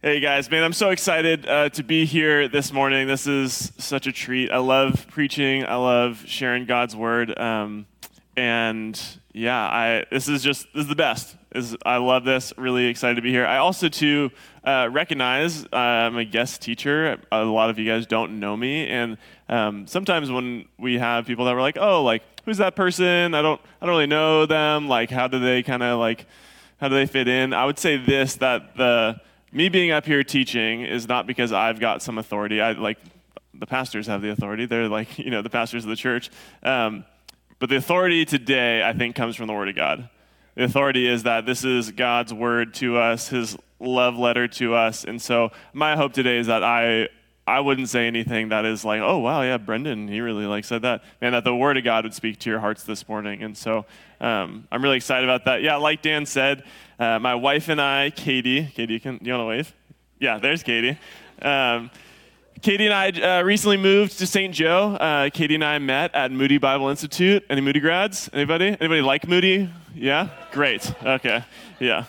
Hey guys, man, I'm so excited to be here this morning. This is such a treat. I love preaching. I love sharing God's word. And yeah, this is the best. I love this. Really excited to be here. I also too recognize I'm a guest teacher. A lot of you guys don't know me, and sometimes when we have people that were like, "Oh, like who's that person? I don't really know them. Like, how do they fit in?" I would say this, that me being up here teaching is not because I've got some authority. The pastors have the authority. They're the pastors of the church. But the authority today, I think, comes from the Word of God. The authority is that this is God's word to us, His love letter to us. And so my hope today is that I wouldn't say anything that is like, "Oh, wow, yeah, Brendan, he really said that." Man, that the Word of God would speak to your hearts this morning. And so I'm really excited about that. Yeah, like Dan said, my wife and I, Katie, you want to wave? Yeah, there's Katie. Katie and I recently moved to St. Joe. Katie and I met at Moody Bible Institute. Any Moody grads? Anybody? Anybody like Moody? Yeah? Great. Okay. Yeah.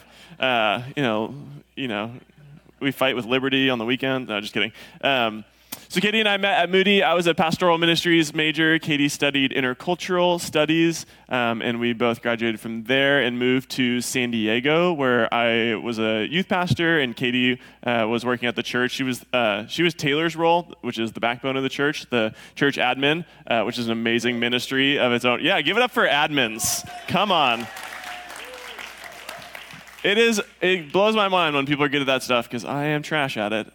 We fight with Liberty on the weekend. No, just kidding. So Katie and I met at Moody. I was a pastoral ministries major. Katie studied intercultural studies, and we both graduated from there and moved to San Diego, where I was a youth pastor, and Katie was working at the church. She was Taylor's role, which is the backbone of the church admin, which is an amazing ministry of its own. Yeah, give it up for admins. Come on. It blows my mind when people are good at that stuff, because I am trash at it.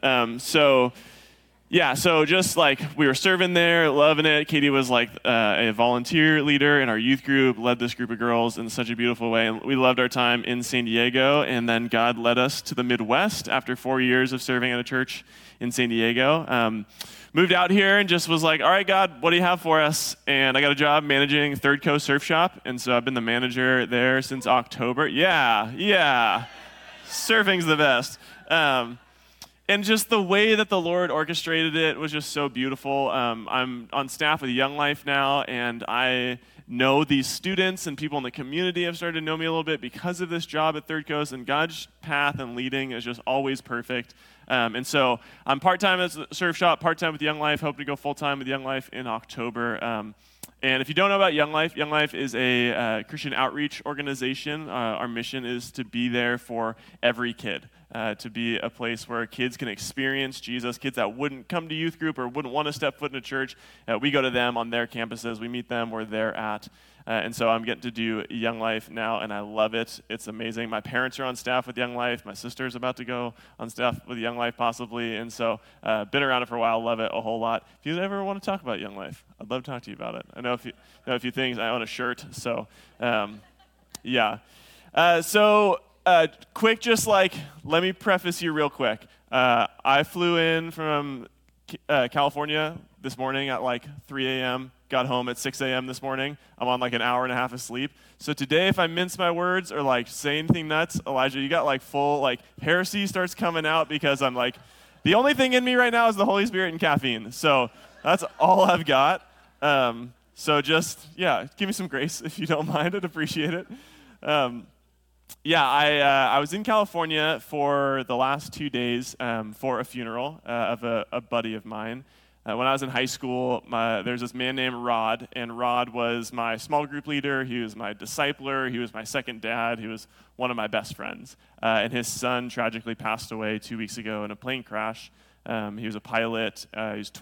So just like we were serving there, loving it. Katie was like a volunteer leader in our youth group, led this group of girls in such a beautiful way. And we loved our time in San Diego. And then God led us to the Midwest after 4 years of serving at a church in San Diego. Moved out here and just was like, "All right, God, what do you have for us?" And I got a job managing Third Coast Surf Shop. And so I've been the manager there since October. Yeah. Surfing's the best. And just the way that the Lord orchestrated it was just so beautiful. I'm on staff with Young Life now, and I know these students and people in the community have started to know me a little bit because of this job at Third Coast, and God's path and leading is just always perfect. And so I'm part-time at the Surf Shop, part-time with Young Life, hoping to go full-time with Young Life in October. And if you don't know about Young Life is a Christian outreach organization. Our mission is to be there for every kid. To be a place where kids can experience Jesus, kids that wouldn't come to youth group or wouldn't want to step foot in a church. We go to them on their campuses. We meet them where they're at. And so I'm getting to do Young Life now, and I love it. It's amazing. My parents are on staff with Young Life. My sister's about to go on staff with Young Life possibly. And so been around it for a while, love it a whole lot. If you ever want to talk about Young Life, I'd love to talk to you about it. I know a few things. I own a shirt, so yeah. Quick, let me preface you real quick. I flew in from California this morning at 3 a.m., got home at 6 a.m. this morning. I'm on an hour and a half of sleep. So today, if I mince my words or say anything nuts, Elijah, you got full, heresy starts coming out, because I'm the only thing in me right now is the Holy Spirit and caffeine. So that's all I've got. So just, give me some grace if you don't mind. I'd appreciate it. I was in California for the last 2 days for a funeral of a buddy of mine. When I was in high school, there's this man named Rod, and Rod was my small group leader. He was my discipler. He was my second dad. He was one of my best friends. And his son tragically passed away 2 weeks ago in a plane crash. He was a pilot. He was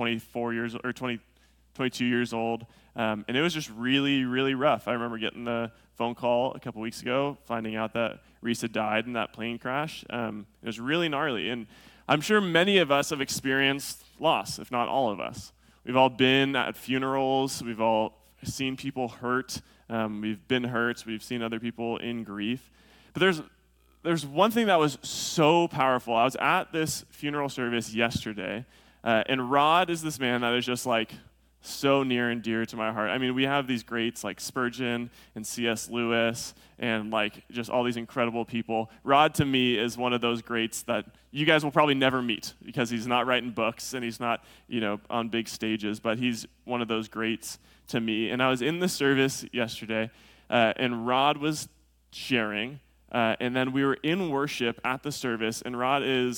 22 years old. And it was just really, really rough. I remember getting the phone call a couple weeks ago, finding out that Reese had died in that plane crash. It was really gnarly. And I'm sure many of us have experienced loss, if not all of us. We've all been at funerals. We've all seen people hurt. We've been hurt. We've seen other people in grief. But there's one thing that was so powerful. I was at this funeral service yesterday, and Rod is this man that is just so near and dear to my heart. I mean, we have these greats like Spurgeon and C.S. Lewis and just all these incredible people. Rod, to me, is one of those greats that you guys will probably never meet, because he's not writing books and he's not, on big stages, but he's one of those greats to me. And I was in the service yesterday, and Rod was sharing, and then we were in worship at the service, and Rod is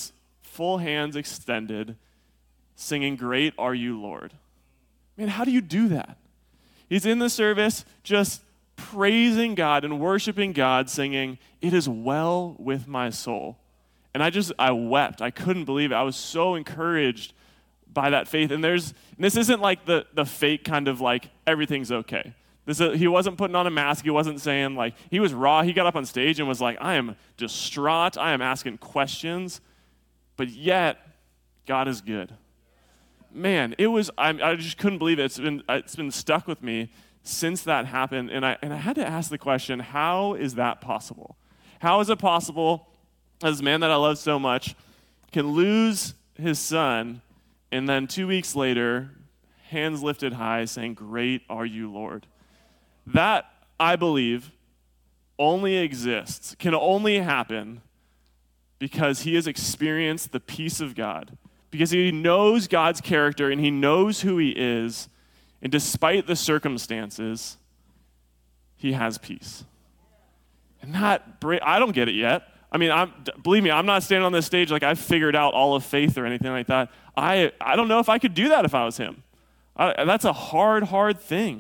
full hands extended, singing, "Great are you, Lord." Man, how do you do that? He's in the service just praising God and worshiping God, singing, "It is well with my soul." And I wept. I couldn't believe it. I was so encouraged by that faith. And this isn't like the fake kind of like everything's okay. He wasn't putting on a mask. He wasn't saying like, he was raw. He got up on stage and was like, "I am distraught. I am asking questions." But yet, God is good. Man, I just couldn't believe it. It's been stuck with me since that happened. And I had to ask the question, how is that possible? How is it possible that this man that I love so much can lose his son and then 2 weeks later, hands lifted high, saying, "Great are you, Lord"? That, I believe, only exists, can only happen because he has experienced the peace of God, because he knows God's character and he knows who he is, and despite the circumstances, he has peace. And I don't get it yet. I mean, believe me, I'm not standing on this stage like I've figured out all of faith or anything like that. I don't know if I could do that if I was him. That's a hard thing.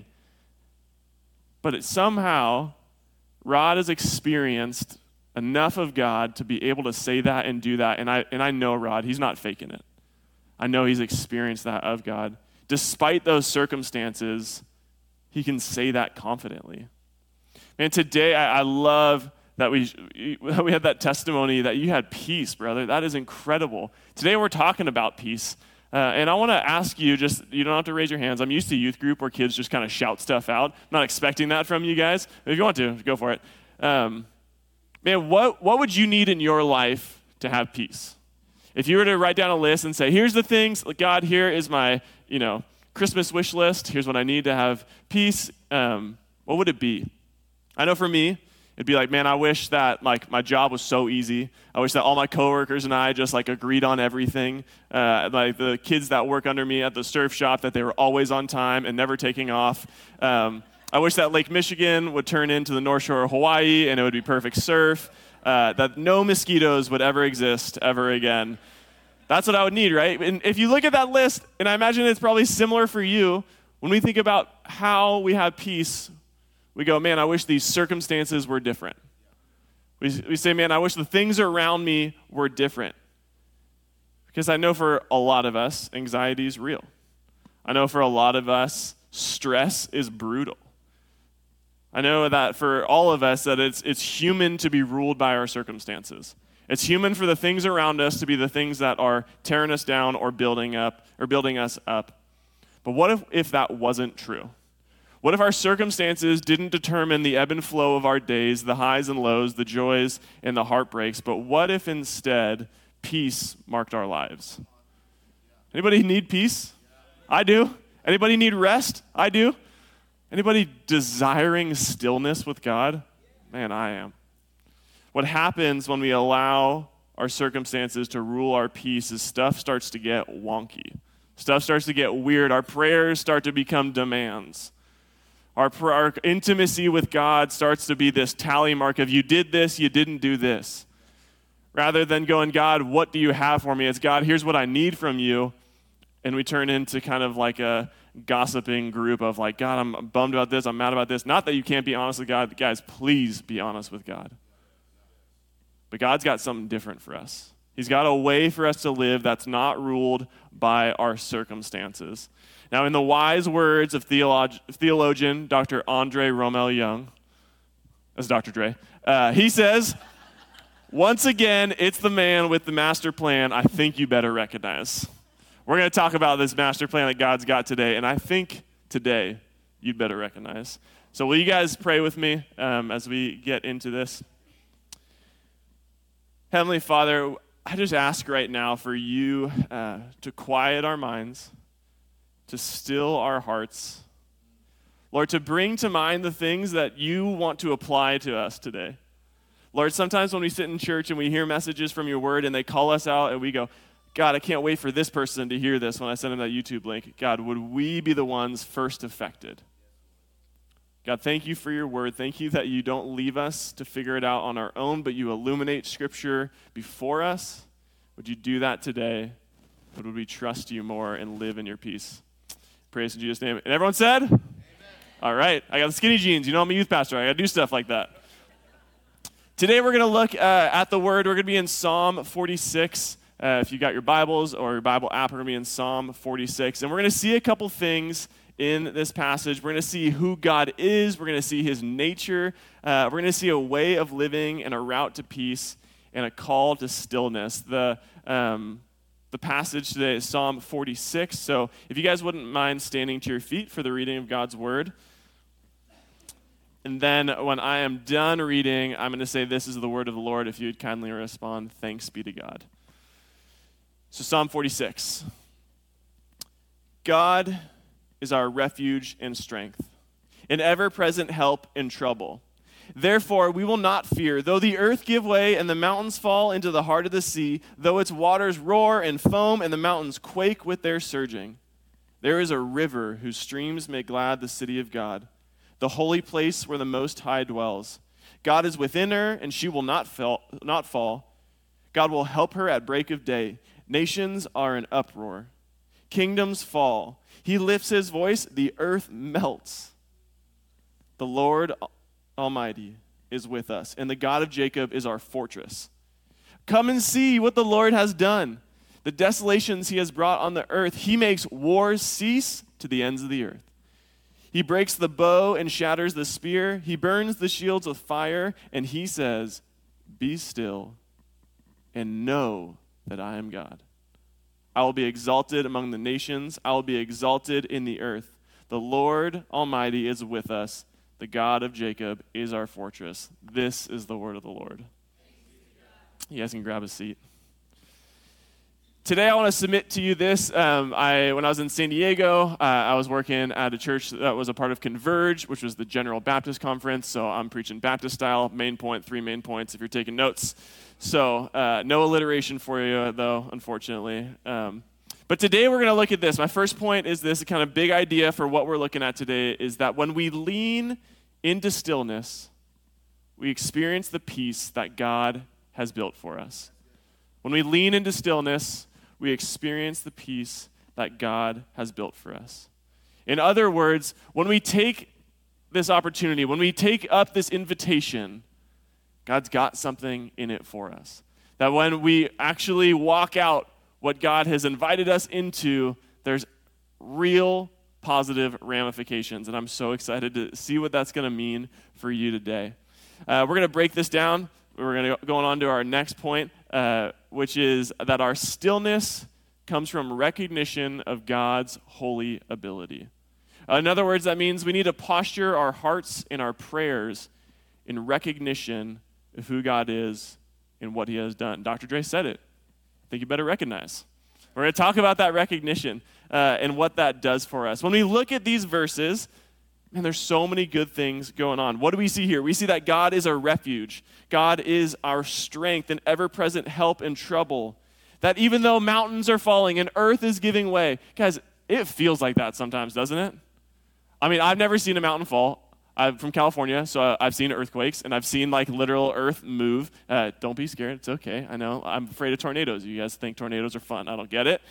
But somehow, Rod has experienced enough of God to be able to say that and do that. And I know Rod, he's not faking it. I know he's experienced that of God. Despite those circumstances, he can say that confidently. Man, today I love that we had that testimony that you had peace, brother. That is incredible. Today we're talking about peace. And I want to ask you, you don't have to raise your hands. I'm used to youth group where kids just kind of shout stuff out. I'm not expecting that from you guys. If you want to, go for it. Man, what would you need in your life to have peace? If you were to write down a list and say, here's the things, God, here is my, Christmas wish list. Here's what I need to have peace. What would it be? I know for me, it'd be like, man, I wish that my job was so easy. I wish that all my coworkers and I just agreed on everything. Like the kids that work under me at the surf shop, that they were always on time and never taking off. I wish that Lake Michigan would turn into the North Shore of Hawaii and it would be perfect surf. That no mosquitoes would ever exist ever again. That's what I would need, right? And if you look at that list, and I imagine it's probably similar for you, when we think about how we have peace, we go, man, I wish these circumstances were different. We say, man, I wish the things around me were different. Because I know for a lot of us, anxiety is real. I know for a lot of us, stress is brutal. I know that for all of us, that it's human to be ruled by our circumstances. It's human for the things around us to be the things that are tearing us down or building us up. But what if that wasn't true? What if our circumstances didn't determine the ebb and flow of our days, the highs and lows, the joys and the heartbreaks, but what if instead peace marked our lives? Anybody need peace? I do. Anybody need rest? I do. Anybody desiring stillness with God? Man, I am. What happens when we allow our circumstances to rule our peace is stuff starts to get wonky. Stuff starts to get weird. Our prayers start to become demands. Our intimacy with God starts to be this tally mark of you did this, you didn't do this. Rather than going, God, what do you have for me? It's God, here's what I need from you. And we turn into kind of like a gossiping group of like, God, I'm bummed about this, I'm mad about this. Not that you can't be honest with God. Guys, please be honest with God. But God's got something different for us. He's got a way for us to live that's not ruled by our circumstances. Now, in the wise words of theologian Dr. Andre Romel Young, that's Dr. Dre, he says, once again, it's the man with the master plan I think you better recognize. We're going to talk about this master plan that God's got today, and I think today you'd better recognize. So will you guys pray with me as we get into this? Heavenly Father, I just ask right now for you to quiet our minds, to still our hearts. Lord, to bring to mind the things that you want to apply to us today. Lord, sometimes when we sit in church and we hear messages from your word and they call us out and we go, God, I can't wait for this person to hear this when I send them that YouTube link. God, would we be the ones first affected? God, thank you for your word. Thank you that you don't leave us to figure it out on our own, but you illuminate Scripture before us. Would you do that today? Would we trust you more and live in your peace? Praise in Jesus' name. And everyone said? Amen. All right. I got the skinny jeans. You know I'm a youth pastor. I got to do stuff like that. Today we're going to look at the word. We're going to be in Psalm 46. If you got your Bibles or your Bible app, we're going to be in Psalm 46. And we're going to see a couple things in this passage. We're going to see who God is. We're going to see his nature. We're going to see a way of living and a route to peace and a call to stillness. The passage today is Psalm 46. So if you guys wouldn't mind standing to your feet for the reading of God's word. And then when I am done reading, I'm going to say, "This is the word of the Lord." If you would kindly respond, "Thanks be to God." So Psalm 46. God is our refuge and strength, an ever-present help in trouble. Therefore, we will not fear, though the earth give way and the mountains fall into the heart of the sea, though its waters roar and foam and the mountains quake with their surging. There is a river whose streams make glad the city of God, the holy place where the Most High dwells. God is within her, and she will not fall. God will help her at break of day. Nations are in uproar. Kingdoms fall. He lifts his voice, the earth melts. The Lord Almighty is with us, and the God of Jacob is our fortress. Come and see what the Lord has done, the desolations he has brought on the earth. He makes wars cease to the ends of the earth. He breaks the bow and shatters the spear. He burns the shields with fire, and he says, "Be still and know that I am God. I will be exalted among the nations. I will be exalted in the earth. The Lord Almighty is with us. The God of Jacob is our fortress." This is the word of the Lord. You guys can grab a seat. Today I want to submit to you this. When I was in San Diego, I was working at a church that was a part of Converge, which was the General Baptist Conference. So I'm preaching Baptist style. Main point, 3 main points if you're taking notes. So no alliteration for you, though, unfortunately. But today we're going to look at this. My first point is this, a kind of big idea for what we're looking at today is that when we lean into stillness, we experience the peace that God has built for us. When we lean into stillness, we experience the peace that God has built for us. In other words, when we take this opportunity, when we take up this invitation, God's got something in it for us. That when we actually walk out what God has invited us into, there's real positive ramifications. And I'm so excited to see what that's going to mean for you today. We're going to break this down. We're going to go on to our next point, which is that our stillness comes from recognition of God's holy ability. In other words, that means we need to posture our hearts and our prayers in recognition of who God is and what he has done. Dr. Dre said it. I think you better recognize. We're going to talk about that recognition and what that does for us. When we look at these verses, man, there's so many good things going on. What do we see here? We see that God is our refuge. God is our strength and ever-present help in trouble. That even though mountains are falling and earth is giving way, guys, it feels like that sometimes, doesn't it? I mean, I've never seen a mountain fall. I'm from California, so I've seen earthquakes, and I've seen like literal earth move. Don't be scared. It's okay. I know. I'm afraid of tornadoes. You guys think tornadoes are fun. I don't get it.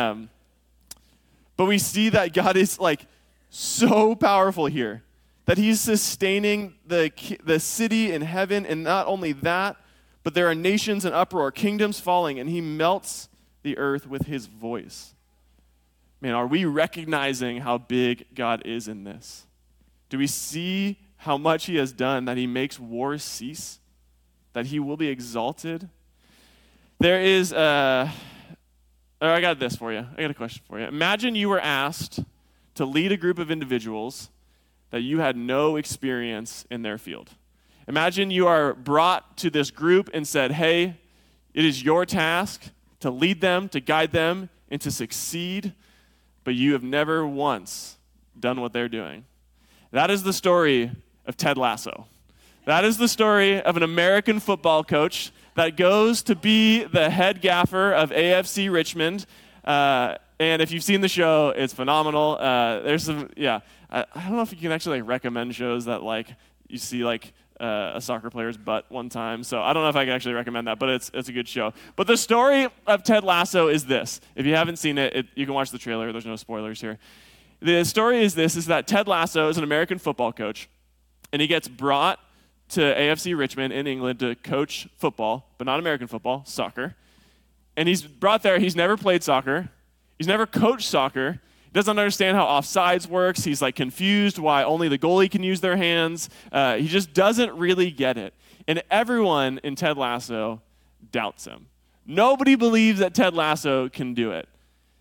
But we see that God is like so powerful here, that he's sustaining the city in heaven, and not only that, but there are nations in uproar, kingdoms falling, and he melts the earth with his voice. Man, are we recognizing how big God is in this? Do we see how much he has done, that he makes wars cease, that he will be exalted? There is I got this for you. I got a question for you. Imagine you were asked to lead a group of individuals that you had no experience in their field. Imagine you are brought to this group and said, "Hey, it is your task to lead them, to guide them, and to succeed, but you have never once done what they're doing." That is the story of Ted Lasso. That is the story of an American football coach that goes to be the head gaffer of AFC Richmond. And if you've seen the show, it's phenomenal. There's some, I don't know if you can actually like recommend shows that like you see like a soccer player's butt one time. So I don't know if I can actually recommend that, but it's a good show. But the story of Ted Lasso is this. If you haven't seen it, you can watch the trailer. There's no spoilers here. The story is this, is that Ted Lasso is an American football coach, and he gets brought to AFC Richmond in England to coach football, but not American football, soccer. And he's brought there. He's never played soccer. He's never coached soccer. He doesn't understand how offsides works. He's like confused why only the goalie can use their hands. He just doesn't really get it. And everyone in Ted Lasso doubts him. Nobody believes that Ted Lasso can do it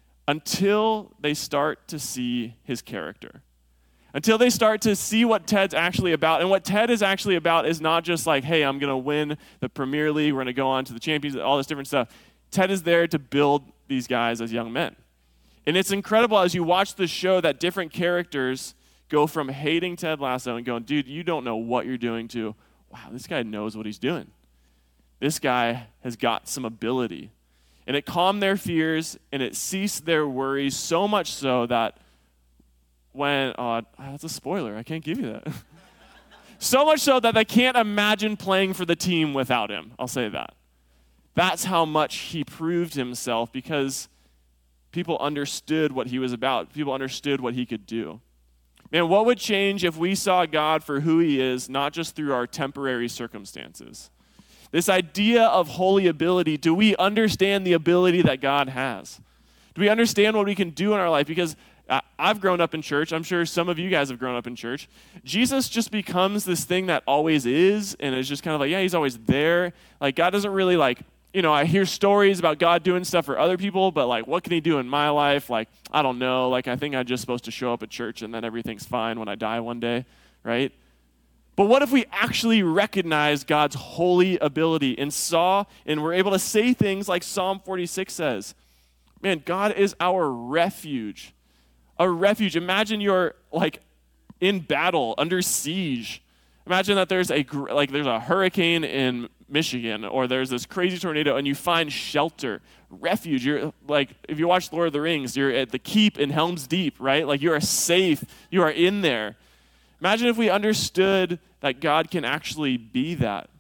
until they start to see his character. Until they start to see what Ted's actually about. And what Ted is actually about is not just like, hey, I'm going to win the Premier League, we're going to go on to the Champions, all this different stuff. Ted is there to build these guys as young men. And it's incredible as you watch the show that different characters go from hating Ted Lasso and going, dude, you don't know what you're doing, to, wow, this guy knows what he's doing. This guy has got some ability. And it calmed their fears and it ceased their worries, so much so that when, that's a spoiler, I can't give you that. So much so that they can't imagine playing for the team without him. I'll say that. That's how much he proved himself, because people understood what he was about. People understood what he could do. Man, what would change if we saw God for who he is, not just through our temporary circumstances? This idea of holy ability, do we understand the ability that God has? Do we understand what we can do in our life? Because I've grown up in church. I'm sure some of you guys have grown up in church. Jesus just becomes this thing that always is, and it's just kind of like, yeah, he's always there. Like, God doesn't really like, I hear stories about God doing stuff for other people, but like, what can he do in my life? Like, I don't know. Like, I think I'm just supposed to show up at church and then everything's fine when I die one day, right? But what if we actually recognized God's holy ability and saw and were able to say things like Psalm 46 says, man, God is our refuge. A refuge. Imagine you're like in battle, under siege. Imagine that there's a hurricane in Michigan, or there's this crazy tornado, and you find shelter, refuge. You're like, if you watch Lord of the Rings, you're at the keep in Helm's Deep, right? Like, you are safe. You are in there. Imagine if we understood that God can actually be that.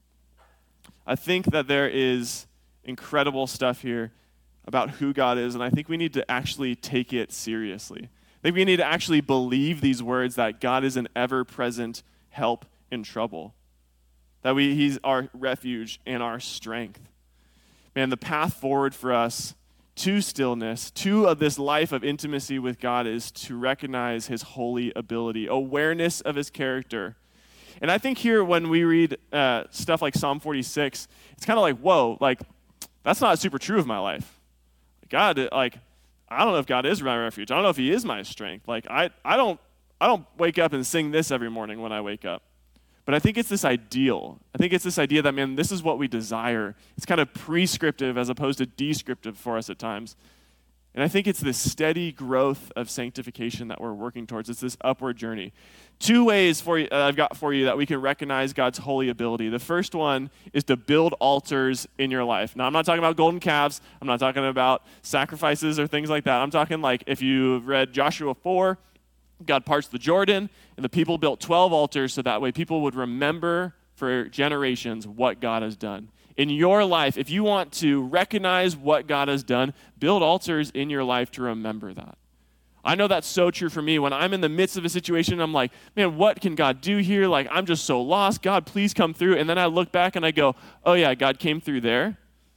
I think that there is incredible stuff here about who God is, and I think we need to actually take it seriously. I think we need to actually believe these words that God is an ever-present help in trouble, that he's our refuge and our strength. Man, the path forward for us to stillness, to this life of intimacy with God, is to recognize his holy ability, awareness of his character. And I think here when we read stuff like Psalm 46, it's kind of like, whoa, like, that's not super true of my life. God, like, I don't know if God is my refuge. I don't know if he is my strength. Like, I don't wake up and sing this every morning when I wake up. But I think it's this ideal. I think it's this idea that, man, this is what we desire. It's kind of prescriptive as opposed to descriptive for us at times. And I think it's this steady growth of sanctification that we're working towards. It's this upward journey. 2 ways I've got for you that we can recognize God's holy ability. The first one is to build altars in your life. Now, I'm not talking about golden calves. I'm not talking about sacrifices or things like that. I'm talking like if you've read Joshua 4, God parts the Jordan, and the people built 12 altars so that way people would remember for generations what God has done. In your life, if you want to recognize what God has done, build altars in your life to remember that. I know that's so true for me. When I'm in the midst of a situation, I'm like, man, what can God do here? Like, I'm just so lost. God, please come through. And then I look back and I go, oh yeah, God came through there.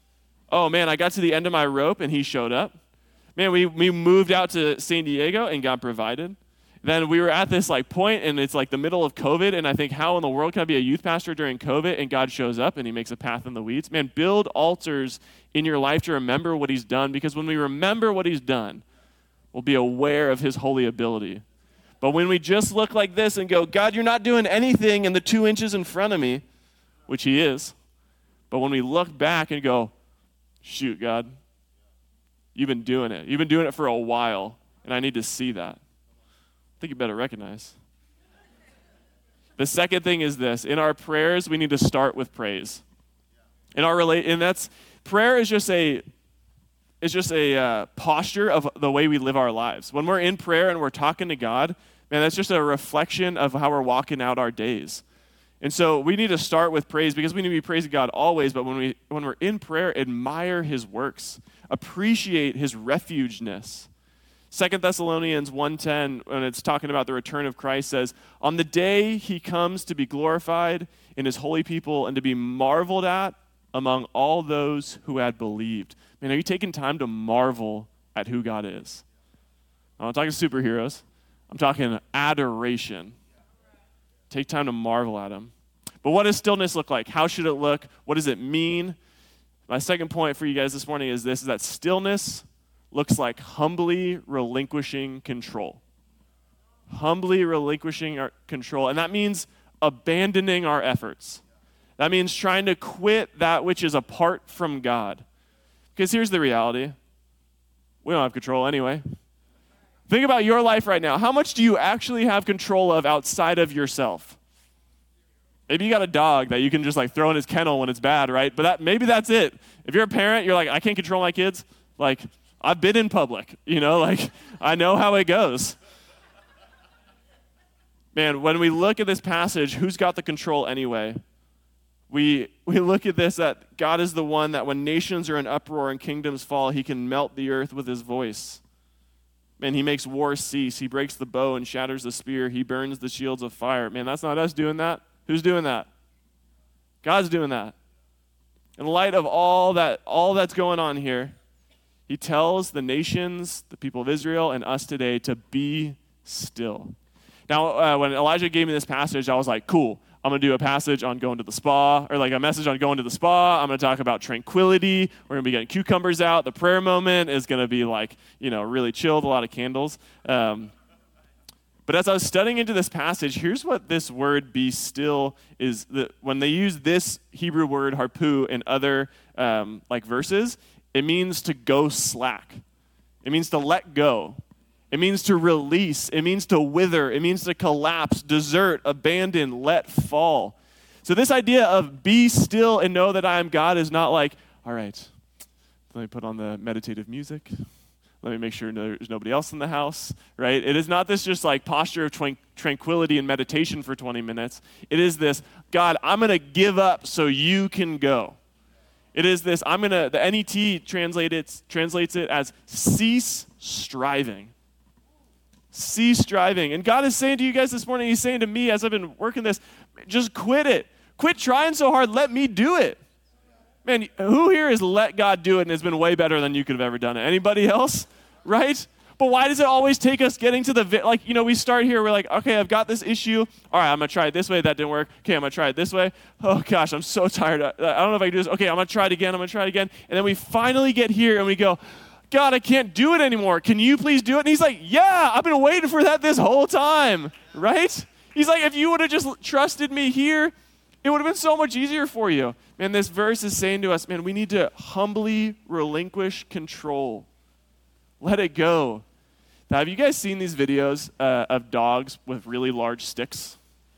Oh man, I got to the end of my rope and he showed up. Man, we moved out to San Diego and God provided. Then we were at this like point, and it's like the middle of COVID, and I think, how in the world can I be a youth pastor during COVID? And God shows up and he makes a path in the weeds. Man, build altars in your life to remember what he's done, because when we remember what he's done, we'll be aware of his holy ability. But when we just look like this and go, God, you're not doing anything in the 2 inches in front of me, which he is. But when we look back and go, shoot, God, you've been doing it. You've been doing it for a while, and I need to see that. I think you better recognize. The second thing is this: in our prayers, we need to start with praise. Prayer is just a posture of the way we live our lives. When we're in prayer and we're talking to God, man, that's just a reflection of how we're walking out our days. And so we need to start with praise because we need to be praising God always, but when we're in prayer, admire his works, appreciate his refugeness. 2 Thessalonians 1:10, when it's talking about the return of Christ, says, on the day he comes to be glorified in his holy people and to be marveled at among all those who had believed. Man, are you taking time to marvel at who God is? I'm not talking superheroes. I'm talking adoration. Take time to marvel at him. But what does stillness look like? How should it look? What does it mean? My second point for you guys this morning is this, is that stillness looks like humbly relinquishing control. Humbly relinquishing our control. And that means abandoning our efforts. That means trying to quit that which is apart from God. Because here's the reality. We don't have control anyway. Think about your life right now. How much do you actually have control of outside of yourself? Maybe you got a dog that you can just like throw in his kennel when it's bad, right? But maybe that's it. If you're a parent, you're like, I can't control my kids. Like, I've been in public, like I know how it goes. Man, when we look at this passage, who's got the control anyway? We look at this, that God is the one that when nations are in uproar and kingdoms fall, he can melt the earth with his voice. Man, he makes war cease. He breaks the bow and shatters the spear. He burns the shields of fire. Man, that's not us doing that. Who's doing that? God's doing that. In light of all that's going on here, he tells the nations, the people of Israel, and us today to be still. Now, when Elijah gave me this passage, I was like, cool. I'm going to do a passage on going to the spa, or like a message on going to the spa. I'm going to talk about tranquility. We're going to be getting cucumbers out. The prayer moment is going to be like, really chilled, a lot of candles. But as I was studying into this passage, here's what this word be still is. When they use this Hebrew word harpu in other verses, it means to go slack. It means to let go. It means to release. It means to wither. It means to collapse, desert, abandon, let fall. So this idea of be still and know that I am God is not like, all right, let me put on the meditative music. Let me make sure there's nobody else in the house, right? It is not this just like posture of tranquility and meditation for 20 minutes. It is this, God, I'm going to give up so you can go. It is this, the NET translates it as cease striving. Cease striving. And God is saying to you guys this morning, he's saying to me as I've been working this, just quit it. Quit trying so hard. Let me do it. Man, who here has let God do it and has been way better than you could have ever done it? Anybody else? Right? But why does it always take us getting to we start here, we're like, okay, I've got this issue. All right, I'm going to try it this way. That didn't work. Okay, I'm going to try it this way. Oh, gosh, I'm so tired. I don't know if I can do this. Okay, I'm going to try it again. And then we finally get here and we go, God, I can't do it anymore. Can you please do it? And he's like, yeah, I've been waiting for that this whole time, right? He's like, if you would have just trusted me here, it would have been so much easier for you. Man, this verse is saying to us, man, we need to humbly relinquish control. Let it go. Now, have you guys seen these videos of dogs with really large sticks?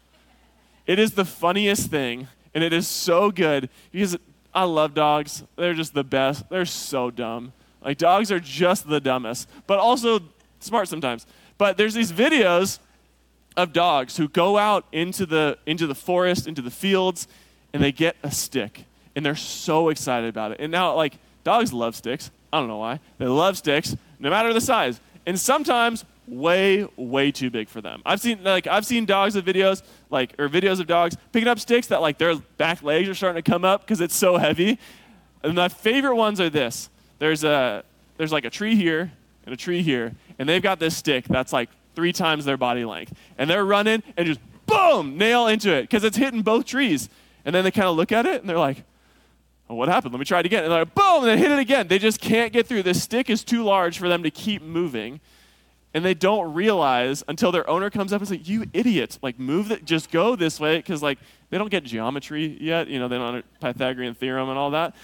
It is the funniest thing, and it is so good because I love dogs. They're just the best. They're so dumb. Like, dogs are just the dumbest, but also smart sometimes. But there's these videos of dogs who go out into the forest, into the fields, and they get a stick, and they're so excited about it. And now, dogs love sticks. I don't know why. They love sticks, no matter the size. And sometimes way, way too big for them. I've seen dogs with videos, or videos of dogs picking up sticks that their back legs are starting to come up because it's so heavy. And my favorite ones are this. There's a tree here and a tree here, and they've got this stick that's 3 times their body length. And they're running and just boom, nail into it because it's hitting both trees. And then they kind of look at it and they're like, oh, what happened? Let me try it again. And they're like, boom, and they hit it again. They just can't get through. This stick is too large for them to keep moving. And they don't realize until their owner comes up and says, you idiot, move it, just go this way, because they don't get geometry yet. They don't know Pythagorean theorem and all that.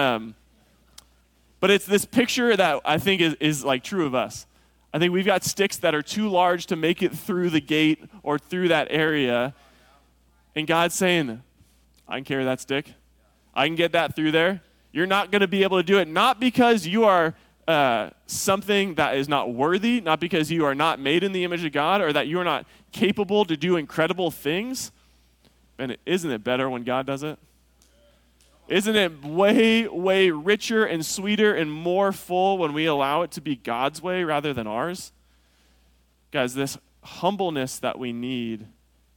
But it's this picture that I think is true of us. I think we've got sticks that are too large to make it through the gate or through that area. And God's saying, I can carry that stick. I can get that through there. You're not going to be able to do it, not because you are something that is not worthy, not because you are not made in the image of God or that you are not capable to do incredible things, And isn't it better when God does it? Isn't it way, way richer and sweeter and more full when we allow it to be God's way rather than ours? Guys, this humbleness that we need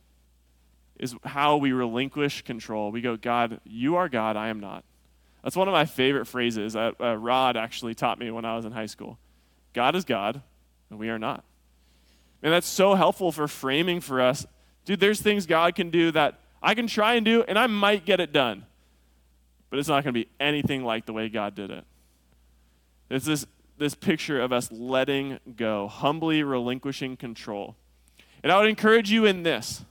is how we relinquish control. We go, God, you are God, I am not. That's one of my favorite phrases that Rod actually taught me when I was in high school. God is God, and we are not. And that's so helpful for framing for us. Dude, there's things God can do that I can try and do, and I might get it done. But it's not going to be anything like the way God did it. It's this picture of us letting go, humbly relinquishing control. And I would encourage you in this.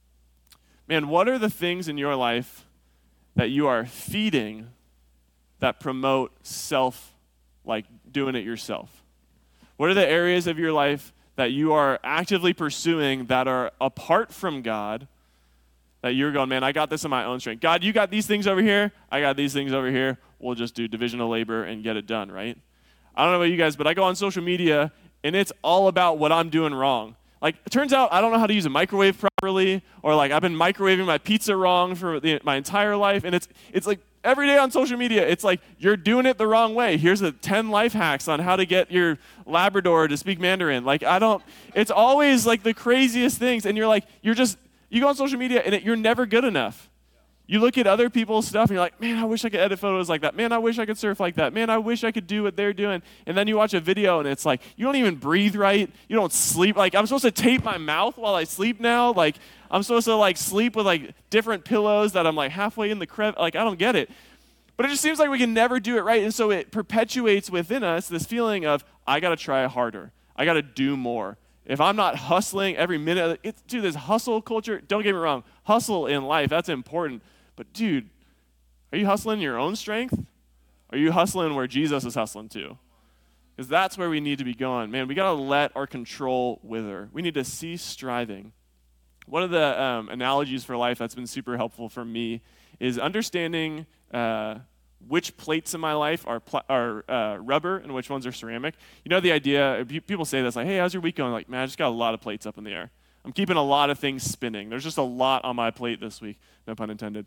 Man, what are the things in your life that you are feeding that promote self, like doing it yourself? What are the areas of your life that you are actively pursuing that are apart from God, that you're going, man, I got this in my own strength. God, you got these things over here. I got these things over here. We'll just do division of labor and get it done, right? I don't know about you guys, but I go on social media, and it's all about what I'm doing wrong. Like, it turns out I don't know how to use a microwave properly, or like I've been microwaving my pizza wrong for my entire life, and it's like every day on social media, it's like you're doing it the wrong way. Here's the 10 life hacks on how to get your Labrador to speak Mandarin. Like, it's always like the craziest things, and you're like, you go on social media, and you're never good enough. You look at other people's stuff, and you're like, man, I wish I could edit photos like that. Man, I wish I could surf like that. Man, I wish I could do what they're doing. And then you watch a video, and it's like, you don't even breathe right. You don't sleep. Like, I'm supposed to tape my mouth while I sleep now. Like, I'm supposed to, like, sleep with, like, different pillows that I'm, like, halfway in the crevice. Like, I don't get it. But it just seems like we can never do it right. And so it perpetuates within us this feeling of, I got to try harder. I got to do more. If I'm not hustling every minute, dude, this hustle culture, don't get me wrong, hustle in life, that's important. But dude, are you hustling your own strength? Are you hustling where Jesus is hustling too? Because that's where we need to be going. Man, we got to let our control wither. We need to cease striving. One of the analogies for life that's been super helpful for me is understanding which plates in my life are rubber and which ones are ceramic. You know the idea, people say this, like, hey, how's your week going? Like, man, I just got a lot of plates up in the air. I'm keeping a lot of things spinning. There's just a lot on my plate this week, no pun intended.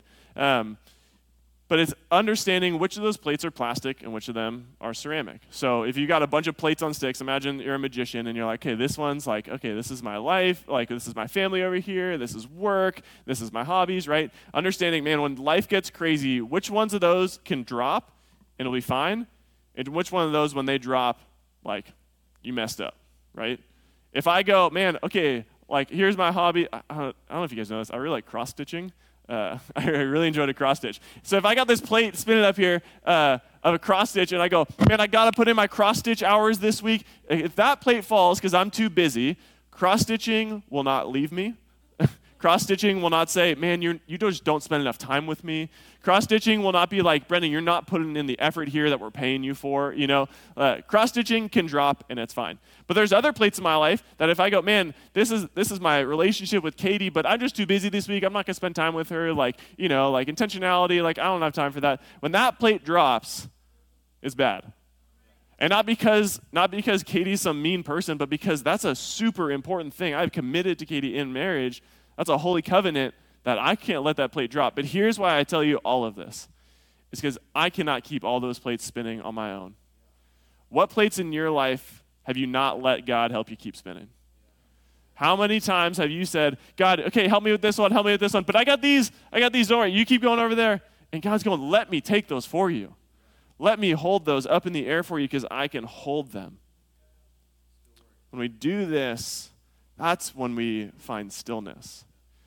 But it's understanding which of those plates are plastic and which of them are ceramic. So if you got a bunch of plates on sticks, imagine you're a magician and you're like, okay, this one's like, okay, this is my life, like this is my family over here, this is work, this is my hobbies, right? Understanding, man, when life gets crazy, which ones of those can drop and it'll be fine, and which one of those, when they drop, like, you messed up, right? If I go, man, okay, like, here's my hobby. I don't know if you guys know this. I really like cross-stitching. I really enjoyed a cross-stitch. So if I got this plate spinning up here of a cross-stitch, and I go, man, I got to put in my cross-stitch hours this week. If that plate falls because I'm too busy, cross-stitching will not leave me. Cross-stitching will not say, man, you just don't spend enough time with me. Cross-stitching will not be like, Brendan, you're not putting in the effort here that we're paying you for. You know, cross-stitching can drop, and it's fine. But there's other plates in my life that if I go, man, this is my relationship with Katie, but I'm just too busy this week. I'm not going to spend time with her. Like, you know, like intentionality, like I don't have time for that. When that plate drops, it's bad. And not because Katie's some mean person, but because that's a super important thing. I've committed to Katie in marriage. That's a holy covenant that I can't let that plate drop. But here's why I tell you all of this. It's because I cannot keep all those plates spinning on my own. What plates in your life have you not let God help you keep spinning? How many times have you said, God, okay, help me with this one, but I got these, don't worry, you keep going over there. And God's going, let me take those for you. Let me hold those up in the air for you because I can hold them. When we do this, that's when we find stillness.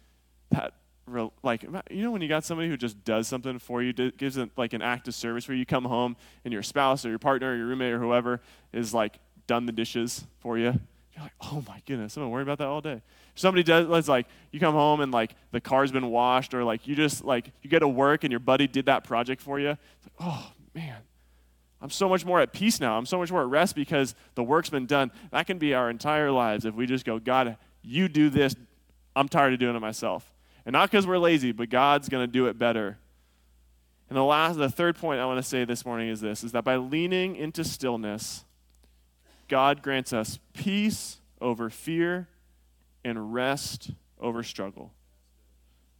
Like, you know when you got somebody who just does something for you, gives it like an act of service where you come home and your spouse or your partner or your roommate or whoever is like done the dishes for you. You're like, oh my goodness, I've been worried about that all day. Somebody does, like, you come home and like the car's been washed, or like you just like, you get to work and your buddy did that project for you. It's like, oh man, I'm so much more at peace now. I'm so much more at rest because the work's been done. That can be our entire lives if we just go, God, you do this. I'm tired of doing it myself. And not because we're lazy, but God's going to do it better. And the third point I want to say this morning is this, is that by leaning into stillness, God grants us peace over fear and rest over struggle.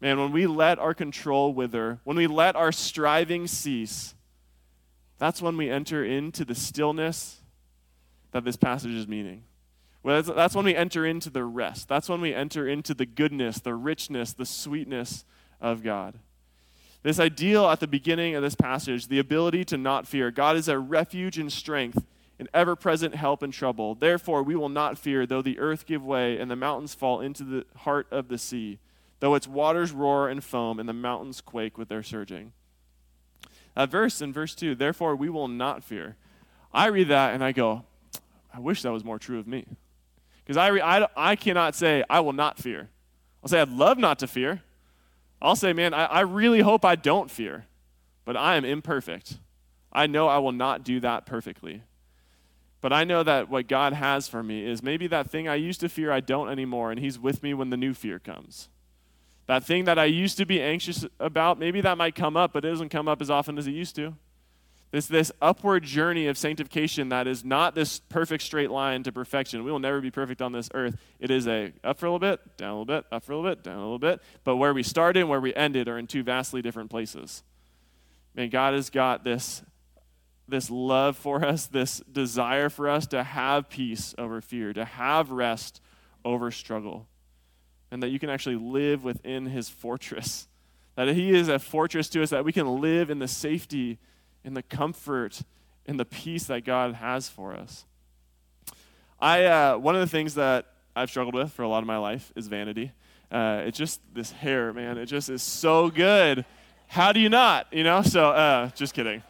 Man, when we let our control wither, when we let our striving cease, that's when we enter into the stillness that this passage is meaning. Well, that's when we enter into the rest. That's when we enter into the goodness, the richness, the sweetness of God. This ideal at the beginning of this passage, the ability to not fear. God is a refuge and strength, an ever-present help in trouble. Therefore, we will not fear, though the earth give way and the mountains fall into the heart of the sea, though its waters roar and foam and the mountains quake with their surging. That verse in verse 2, therefore we will not fear. I read that and I go, I wish that was more true of me. Because I cannot say, I will not fear. I'll say, I'd love not to fear. I'll say, man, I really hope I don't fear. But I am imperfect. I know I will not do that perfectly. But I know that what God has for me is maybe that thing I used to fear I don't anymore, and he's with me when the new fear comes. That thing that I used to be anxious about, maybe that might come up, but it doesn't come up as often as it used to. This upward journey of sanctification that is not this perfect straight line to perfection. We will never be perfect on this earth. It is a up for a little bit, down a little bit, up for a little bit, down a little bit. But where we started and where we ended are in two vastly different places. Man, God has got this love for us, this desire for us to have peace over fear, to have rest over struggle, and that you can actually live within his fortress, that he is a fortress to us, that we can live in the safety, in the comfort, in the peace that God has for us. One of the things that I've struggled with for a lot of my life is vanity. It's just this hair, man. It just is so good. How do you not? So just kidding.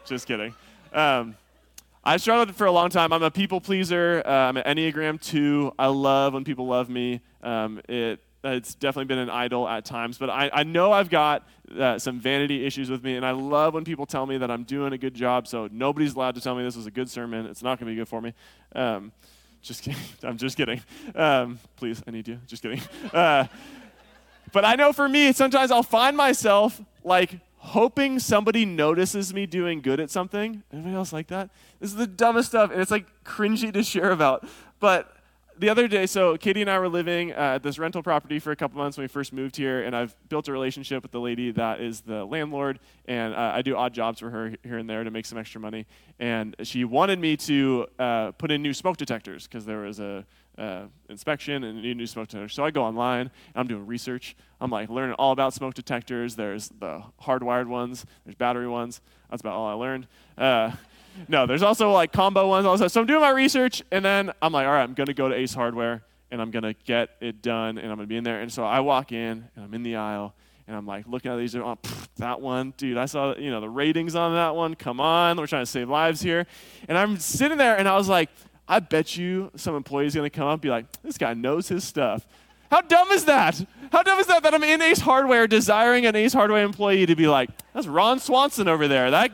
I struggled for a long time. I'm a people pleaser. I'm an Enneagram 2. I love when people love me. It's definitely been an idol at times, but I know I've got some vanity issues with me, and I love when people tell me that I'm doing a good job, so nobody's allowed to tell me this was a good sermon. It's not going to be good for me. Just kidding. I'm just kidding. Please, I need you. Just kidding. But I know for me, sometimes I'll find myself like hoping somebody notices me doing good at something. Anybody else like that? This is the dumbest stuff, and it's like cringy to share about, but the other day, so Katie and I were living at this rental property for a couple months when we first moved here, and I've built a relationship with the lady that is the landlord, and I do odd jobs for her here and there to make some extra money. And she wanted me to put in new smoke detectors because there was a inspection and new smoke detectors. So I go online, and I'm doing research. I'm like learning all about smoke detectors. There's the hardwired ones. There's battery ones. That's about all I learned. No, there's also like combo ones. Also. So I'm doing my research, and then I'm like, all right, I'm going to go to Ace Hardware, and I'm going to get it done, and I'm going to be in there. And so I walk in, and I'm in the aisle, and I'm like looking at these. Oh, that one, dude, I saw the ratings on that one. Come on, we're trying to save lives here. And I'm sitting there, and I was like, I bet you some employee's going to come up and be like, this guy knows his stuff. How dumb is that? How dumb is that I'm in Ace Hardware desiring an Ace Hardware employee to be like, that's Ron Swanson over there. That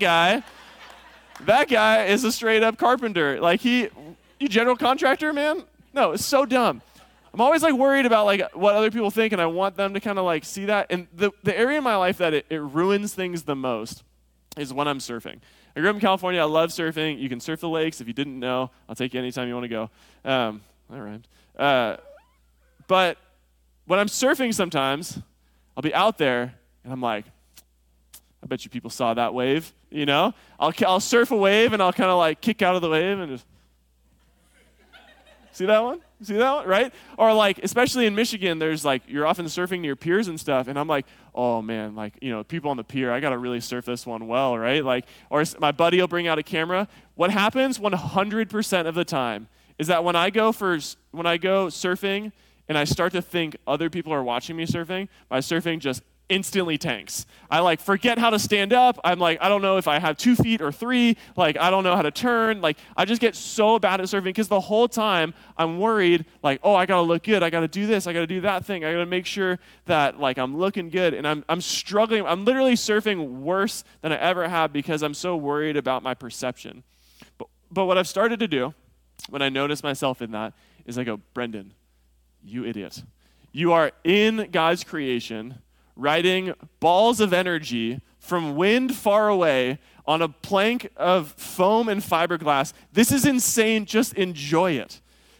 guy is a straight-up carpenter. Like, you general contractor, man? No, it's so dumb. I'm always, like, worried about, like, what other people think, and I want them to kind of, like, see that. And the area in my life that it ruins things the most is when I'm surfing. I grew up in California. I love surfing. You can surf the lakes. If you didn't know, I'll take you anytime you want to go. That rhymed. But when I'm surfing sometimes, I'll be out there, and I'm like, I bet you people saw that wave, I'll surf a wave, and I'll kind of like kick out of the wave and just, see that one, right? Or like, especially in Michigan, there's like, you're often surfing near piers and stuff, and I'm like, oh man, like, people on the pier, I got to really surf this one well, right? Like, or my buddy will bring out a camera. What happens 100% of the time is that when I go surfing and I start to think other people are watching me surfing, my surfing just instantly tanks. I like forget how to stand up. I'm like, I don't know if I have 2 feet or 3. Like, I don't know how to turn. Like, I just get so bad at surfing because the whole time I'm worried, like, oh, I got to look good. I got to do this. I got to do that thing. I got to make sure that, like, I'm looking good. And I'm struggling. I'm literally surfing worse than I ever have because I'm so worried about my perception. But what I've started to do when I notice myself in that is I go, Brendan, you idiot. You are in God's creation, riding balls of energy from wind far away on a plank of foam and fiberglass. This is insane. Just enjoy it.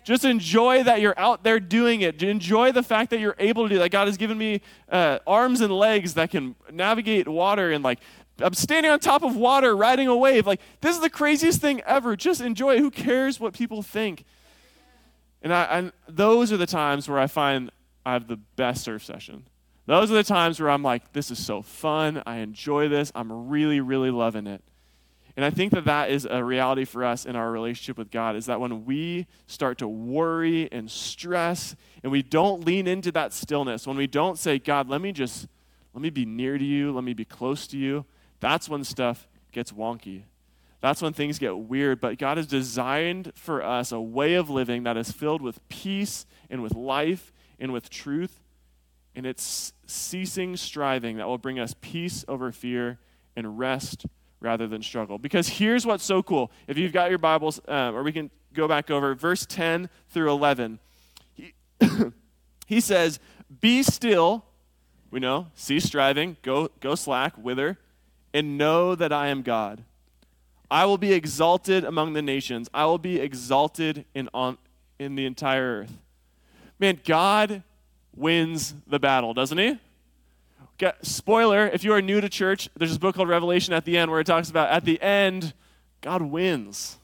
Just enjoy that you're out there doing it. Enjoy the fact that you're able to do that. God has given me arms and legs that can navigate water, and like I'm standing on top of water riding a wave. Like, this is the craziest thing ever. Just enjoy it. Who cares what people think? And those are the times where I find I have the best surf session. Those are the times where I'm like, this is so fun. I enjoy this. I'm really, really loving it. And I think that is a reality for us in our relationship with God, is that when we start to worry and stress and we don't lean into that stillness, when we don't say, God, let me be near to you, let me be close to you, that's when stuff gets wonky. That's when things get weird. But God has designed for us a way of living that is filled with peace and with life and with truth. And it's ceasing striving that will bring us peace over fear and rest rather than struggle. Because here's what's so cool. If you've got your Bibles, or we can go back over verse 10 through 11. He says, be still, we know, cease striving, go slack, wither, and know that I am God. I will be exalted among the nations. I will be exalted in the entire earth. Man, God wins the battle, doesn't he? Spoiler, if you are new to church, there's this book called Revelation at the end where it talks about at the end, God wins.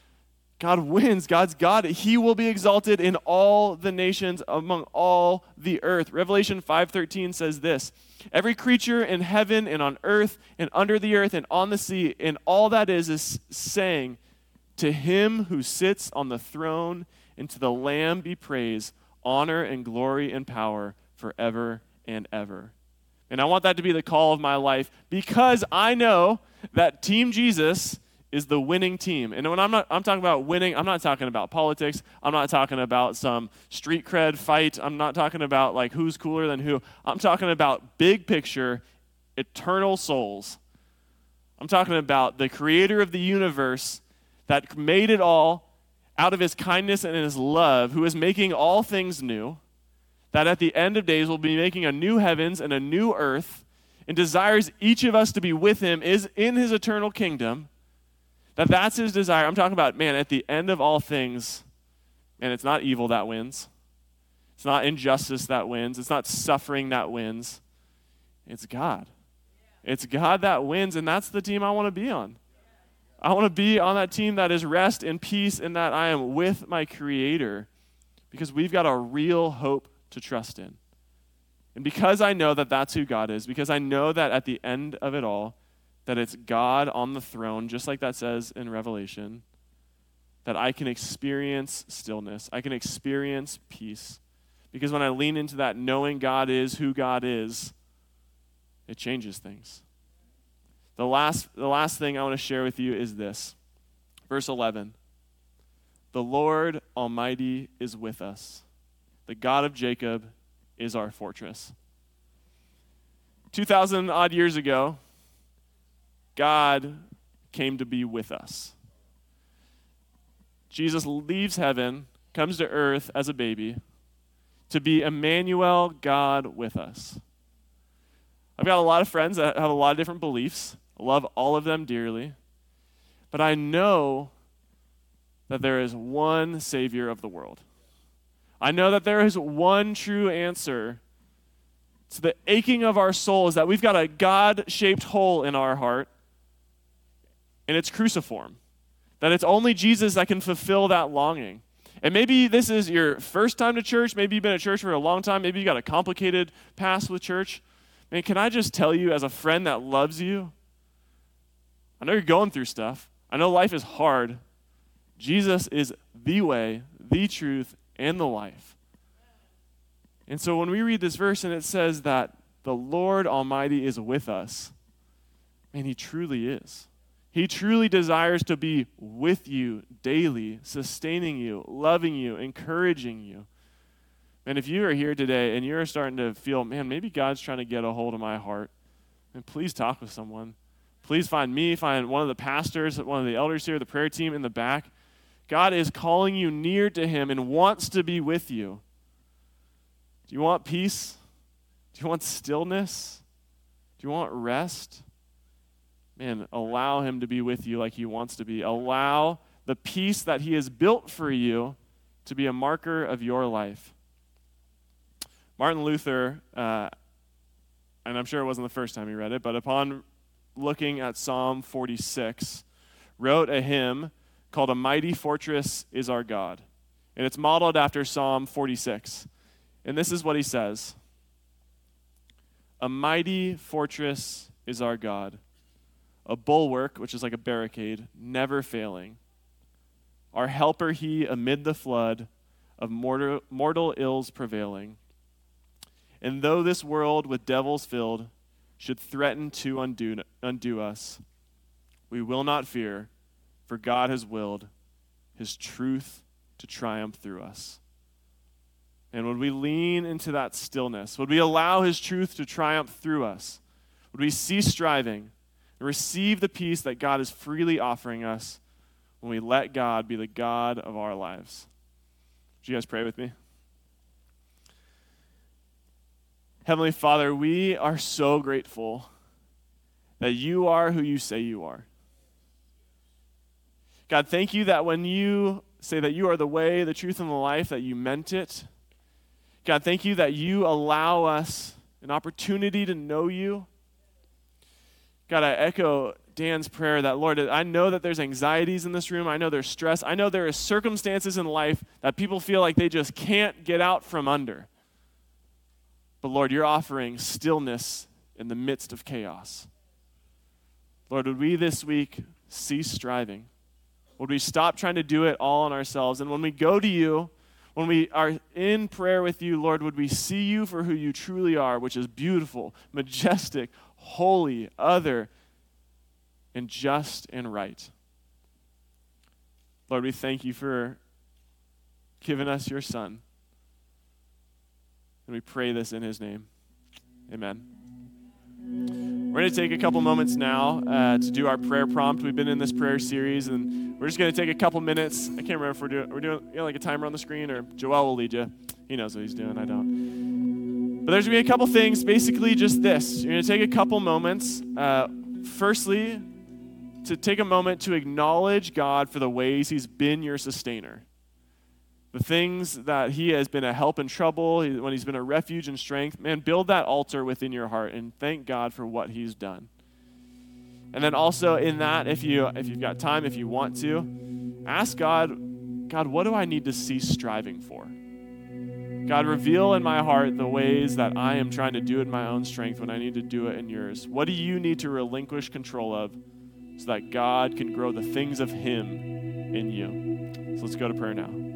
God wins. God's God. He will be exalted in all the nations among all the earth. Revelation 5:13 says this, every creature in heaven and on earth and under the earth and on the sea and all that is saying, to him who sits on the throne and to the Lamb be praise, honor and glory and power forever and ever. And I want that to be the call of my life, because I know that Team Jesus is the winning team. And when I'm talking about winning, I'm not talking about politics. I'm not talking about some street cred fight. I'm not talking about like who's cooler than who. I'm talking about big picture, eternal souls. I'm talking about the creator of the universe that made it all out of his kindness and his love, who is making all things new, that at the end of days will be making a new heavens and a new earth, and desires each of us to be with him, is in his eternal kingdom, that's his desire. I'm talking about, man, at the end of all things, and it's not evil that wins. It's not injustice that wins. It's not suffering that wins. It's God. It's God that wins, and that's the team I want to be on. I want to be on that team that is rest and peace, and that I am with my Creator, because we've got a real hope to trust in. And because I know that that's who God is, because I know that at the end of it all, that it's God on the throne, just like that says in Revelation, that I can experience stillness. I can experience peace. Because when I lean into that, knowing God is who God is, it changes things. The last thing I want to share with you is this. Verse 11. The Lord Almighty is with us. The God of Jacob is our fortress. 2,000 odd years ago, God came to be with us. Jesus leaves heaven, comes to earth as a baby to be Emmanuel, God with us. I've got a lot of friends that have a lot of different beliefs. I love all of them dearly. But I know that there is one Savior of the world. I know that there is one true answer to the aching of our soul, is that we've got a God-shaped hole in our heart, and it's cruciform. That it's only Jesus that can fulfill that longing. And maybe this is your first time to church. Maybe you've been at church for a long time. Maybe you got a complicated past with church. Man, can I just tell you as a friend that loves you, I know you're going through stuff. I know life is hard. Jesus is the way, the truth, and the life. And so when we read this verse and it says that the Lord Almighty is with us, man, he truly is. He truly desires to be with you daily, sustaining you, loving you, encouraging you. And if you are here today and you're starting to feel, man, maybe God's trying to get a hold of my heart, then please talk with someone. Please find me, find one of the pastors, one of the elders here, the prayer team in the back. God is calling you near to him and wants to be with you. Do you want peace? Do you want stillness? Do you want rest? Man, allow him to be with you like he wants to be. Allow the peace that he has built for you to be a marker of your life. Martin Luther, and I'm sure it wasn't the first time he read it, but upon looking at Psalm 46, wrote a hymn called "A Mighty Fortress is Our God." And it's modeled after Psalm 46. And this is what he says: "A mighty fortress is our God, a bulwark," which is like a barricade, "never failing. Our helper he amid the flood of mortal ills prevailing. And though this world with devils filled should threaten to undo us, we will not fear, for God has willed his truth to triumph through us." And would we lean into that stillness? Would we allow his truth to triumph through us? Would we cease striving and receive the peace that God is freely offering us when we let God be the God of our lives? Would you guys pray with me? Heavenly Father, we are so grateful that you are who you say you are. God, thank you that when you say that you are the way, the truth, and the life, that you meant it. God, thank you that you allow us an opportunity to know you. God, I echo Dan's prayer that, Lord, I know that there's anxieties in this room. I know there's stress. I know there are circumstances in life that people feel like they just can't get out from under. But Lord, you're offering stillness in the midst of chaos. Lord, would we this week cease striving? Would we stop trying to do it all on ourselves? And when we go to you, when we are in prayer with you, Lord, would we see you for who you truly are, which is beautiful, majestic, holy, other, and just and right. Lord, we thank you for giving us your Son. And we pray this in his name. Amen. We're going to take a couple moments now to do our prayer prompt. We've been in this prayer series, and we're just going to take a couple minutes. I can't remember if we're doing like a timer on the screen, or Joel will lead you. He knows what he's doing. I don't. But there's going to be a couple things, basically just this. You're going to take a couple moments. Firstly, to take a moment to acknowledge God for the ways he's been your sustainer. The things that he has been a help in trouble, when he's been a refuge and strength. Man, build that altar within your heart and thank God for what he's done. And then also in that, if you've got time, if you want to, ask God, what do I need to cease striving for? God, reveal in my heart the ways that I am trying to do it in my own strength when I need to do it in yours. What do you need to relinquish control of so that God can grow the things of him in you? So let's go to prayer now.